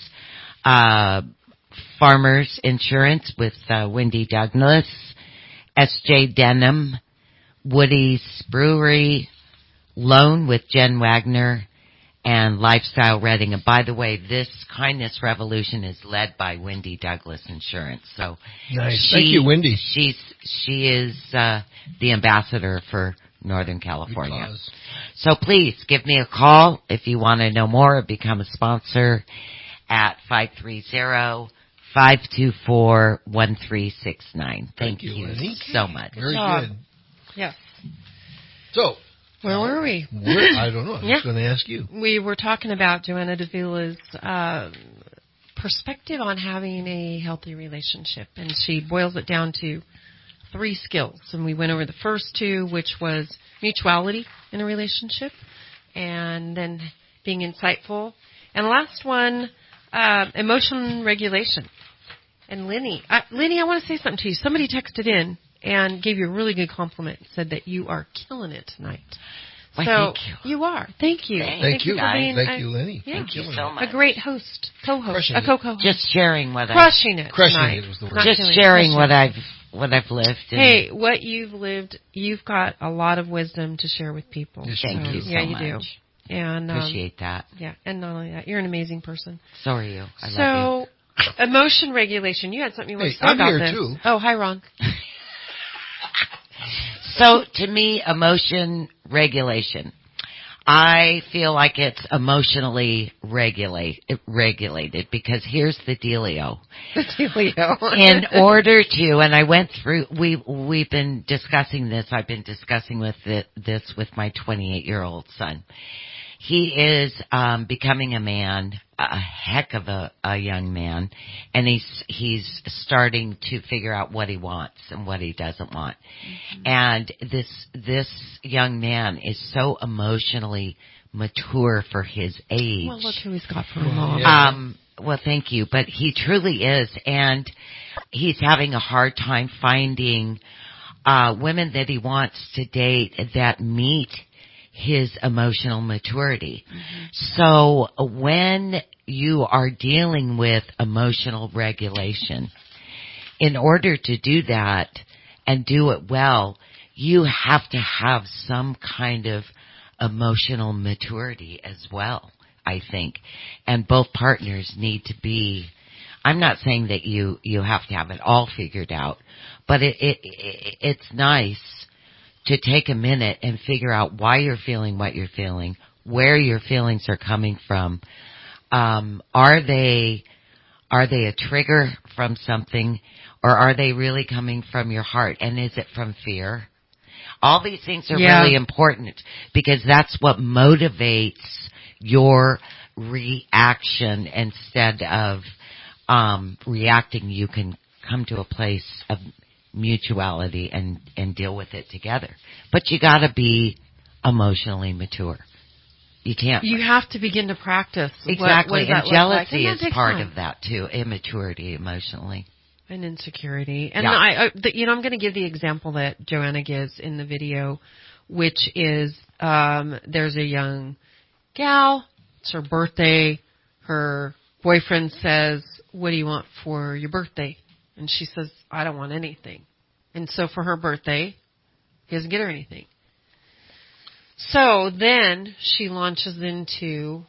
[SPEAKER 2] Farmers Insurance with Wendy Douglas, S.J. Denham, Woody's Brewery, Loan with Jen Wagner, and Lifestyle Reading. And by the way, this Kindness Revolution is led by Wendy Douglas Insurance. So
[SPEAKER 3] nice. Thank you, Wendy.
[SPEAKER 2] She is the ambassador for Northern California. So please give me a call if you want to know more or become a sponsor at 530-524-1369. Thank you
[SPEAKER 3] Lenny.
[SPEAKER 2] so much.
[SPEAKER 3] Very good.
[SPEAKER 4] Yes.
[SPEAKER 3] So,
[SPEAKER 4] where were we?
[SPEAKER 3] I don't know. I was going to ask you.
[SPEAKER 4] We were talking about Joanna Davila's perspective on having a healthy relationship, and she boils it down to 3 skills. And we went over the first 2, which was mutuality in a relationship, and then being insightful. And the last one, emotion regulation. And Lenny, I want to say something to you. Somebody texted in and gave you a really good compliment, said that you are killing it tonight.
[SPEAKER 2] Well,
[SPEAKER 4] so
[SPEAKER 2] thank you.
[SPEAKER 4] You are. Thank you.
[SPEAKER 3] Thank you. Thank you, Lenny.
[SPEAKER 2] Thank you so much.
[SPEAKER 4] A great host, co-host, a co-host.
[SPEAKER 2] Just sharing what
[SPEAKER 4] Crushing it
[SPEAKER 3] was the word.
[SPEAKER 2] Just sharing what I've lived.
[SPEAKER 4] Hey, what you've lived, you've got a lot of wisdom to share with people.
[SPEAKER 2] Thank you so
[SPEAKER 4] much.
[SPEAKER 2] you
[SPEAKER 4] do. And
[SPEAKER 2] appreciate that.
[SPEAKER 4] Yeah, and not only that, you're an amazing person.
[SPEAKER 2] So are you. I love you.
[SPEAKER 4] Emotion regulation. You had something you wanted to say
[SPEAKER 3] I'm
[SPEAKER 4] about
[SPEAKER 3] here
[SPEAKER 4] this.
[SPEAKER 3] too.
[SPEAKER 4] Oh, hi, Ron.
[SPEAKER 2] So to me, emotion regulation, I feel like it's emotionally regulated because here's the dealio. In order to, and I went through, we've been discussing this. I've been discussing this with my 28-year-old son. He is becoming a man, a heck of a young man, and he's starting to figure out what he wants and what he doesn't want. Mm-hmm. And this young man is so emotionally mature for his age.
[SPEAKER 4] Well, look who he's got for a mom.
[SPEAKER 3] Yeah.
[SPEAKER 2] Well, thank you, but he truly is, and he's having a hard time finding women that he wants to date that meet his emotional maturity. Mm-hmm. So when you are dealing with emotional regulation, in order to do that and do it well, you have to have some kind of emotional maturity as well, I think. And both partners need to be, I'm not saying that you have to have it all figured out, but it's nice to take a minute and figure out why you're feeling what you're feeling, where your feelings are coming from. Are they a trigger from something, or are they really coming from your heart? And is it from fear? All these things are really important because that's what motivates your reaction. Instead of reacting, you can come to a place of mutuality and deal with it together. But you gotta be emotionally mature. You can't.
[SPEAKER 4] You have to begin to practice.
[SPEAKER 2] Exactly.
[SPEAKER 4] What
[SPEAKER 2] and jealousy
[SPEAKER 4] like?
[SPEAKER 2] is part of that too. Immaturity emotionally.
[SPEAKER 4] And insecurity. And I'm going to give the example that Joanna gives in the video, which is, there's a young gal, it's her birthday, her boyfriend says, "What do you want for your birthday?" And she says, "I don't want anything." And so for her birthday, he doesn't get her anything. So then she launches into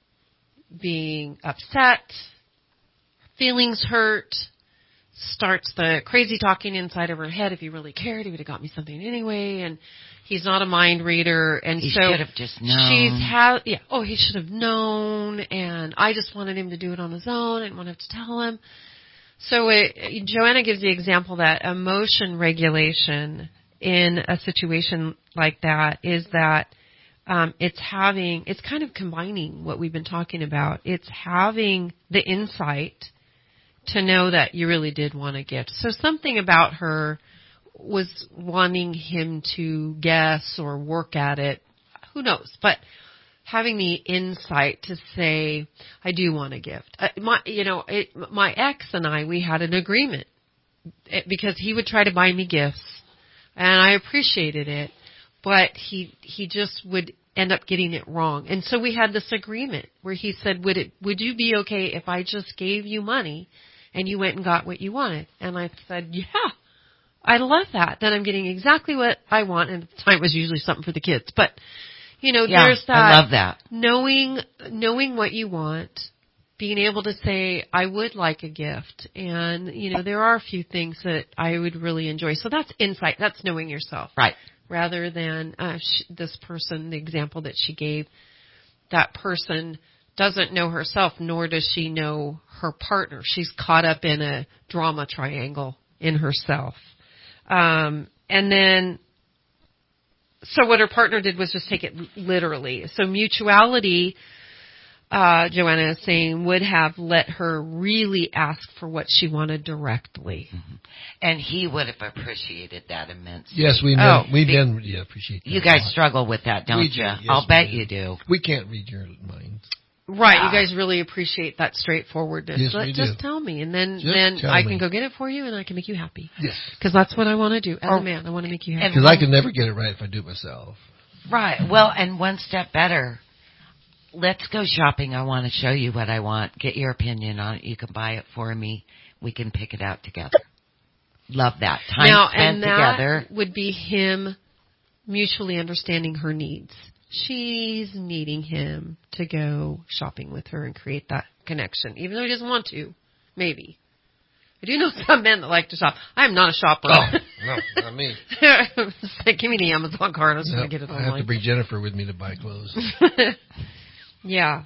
[SPEAKER 4] being upset, feelings hurt, starts the crazy talking inside of her head. If he really cared, he would have got me something anyway. And he's not a mind reader. And
[SPEAKER 2] he
[SPEAKER 4] so
[SPEAKER 2] should have just known.
[SPEAKER 4] He should have known. And I just wanted him to do it on his own. I didn't want to have to tell him. So Joanna gives the example that emotion regulation in a situation like that is that it's kind of combining what we've been talking about. It's having the insight to know that you really did want a gift. So something about her was wanting him to guess or work at it. Who knows? But having the insight to say, I do want a gift. My ex and I, we had an agreement because he would try to buy me gifts, and I appreciated it, but he just would end up getting it wrong. And so we had this agreement where he said, would you be okay if I just gave you money and you went and got what you wanted? And I said, yeah, I love that. Then I'm getting exactly what I want. And at the time it was usually something for the kids. But, there's that.
[SPEAKER 2] I love that.
[SPEAKER 4] Knowing what you want, being able to say, I would like a gift. And, there are a few things that I would really enjoy. So that's insight. That's knowing yourself.
[SPEAKER 2] Right.
[SPEAKER 4] Rather than this person, the example that she gave, that person doesn't know herself, nor does she know her partner. She's caught up in a drama triangle in herself. And then, so what her partner did was just take it literally. So mutuality, Joanna is saying, would have let her really ask for what she wanted directly.
[SPEAKER 2] Mm-hmm. And he would have appreciated that immensely.
[SPEAKER 3] Yes, we appreciate that.
[SPEAKER 2] You guys struggle with that, don't you?
[SPEAKER 3] Yes,
[SPEAKER 2] I'll bet you do.
[SPEAKER 3] We can't read your mind.
[SPEAKER 4] Right, you guys really appreciate that straightforwardness.
[SPEAKER 3] Yes, we do.
[SPEAKER 4] Just tell me, and then I can go get it for you, and I can make you happy.
[SPEAKER 3] Yes.
[SPEAKER 4] Because that's what I want to do. As a man, I want to make you happy.
[SPEAKER 3] Because I can never get it right if I do it myself.
[SPEAKER 2] Right. Well, and one step better. Let's go shopping. I want to show you what I want. Get your opinion on it. You can buy it for me. We can pick it out together. Love that. Time spent together.
[SPEAKER 4] That would be him mutually understanding her needs. She's needing him to go shopping with her and create that connection, even though he doesn't want to. Maybe. I do know some men that like to shop. I am not a shopper.
[SPEAKER 3] Oh, no, not me.
[SPEAKER 4] Give me the Amazon card. I'm just going to get it online.
[SPEAKER 3] I have to bring Jennifer with me to buy clothes.
[SPEAKER 4] Yeah.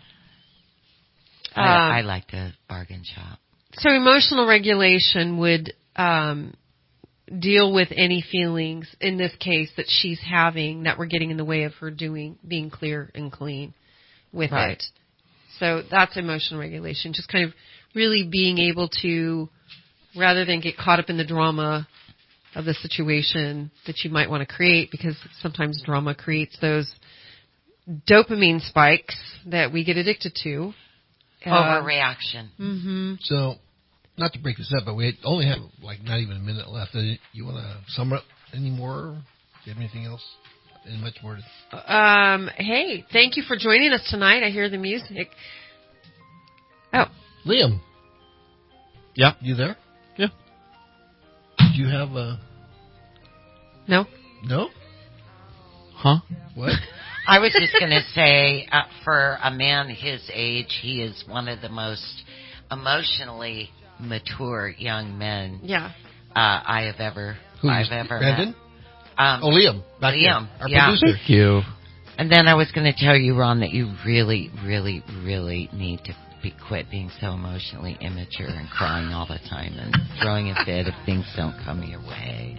[SPEAKER 2] I like to bargain shop.
[SPEAKER 4] So emotional regulation would deal with any feelings, in this case, that she's having that were getting in the way of her being clear and clean with it. So that's emotional regulation. Just kind of really being able to, rather than get caught up in the drama of the situation that you might want to create, because sometimes drama creates those dopamine spikes that we get addicted to.
[SPEAKER 2] Overreaction.
[SPEAKER 4] Mm-hmm.
[SPEAKER 3] So, not to break this up, but we only have not even a minute left. You want to sum up any more? Do you have anything else? And much more?
[SPEAKER 4] Hey, thank you for joining us tonight. I hear the music. Oh.
[SPEAKER 3] Liam.
[SPEAKER 5] Yeah.
[SPEAKER 3] You there?
[SPEAKER 5] Yeah.
[SPEAKER 3] Do you have a...
[SPEAKER 4] No.
[SPEAKER 3] No?
[SPEAKER 5] Huh?
[SPEAKER 3] What?
[SPEAKER 2] I was just going to say, for a man his age, he is one of the most emotionally mature young men I've ever
[SPEAKER 3] Brandon?
[SPEAKER 2] met.
[SPEAKER 3] Liam.
[SPEAKER 2] Liam.
[SPEAKER 3] Our
[SPEAKER 2] yeah.
[SPEAKER 3] producer.
[SPEAKER 5] Thank you.
[SPEAKER 2] And then I was going to tell you, Ron, that you really, really, really need to quit being so emotionally immature and crying all the time and throwing a fit if things don't come your way.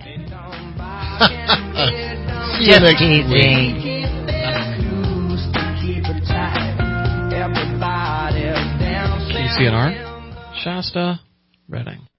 [SPEAKER 2] Just teasing.
[SPEAKER 5] KCNR, Shasta, Redding.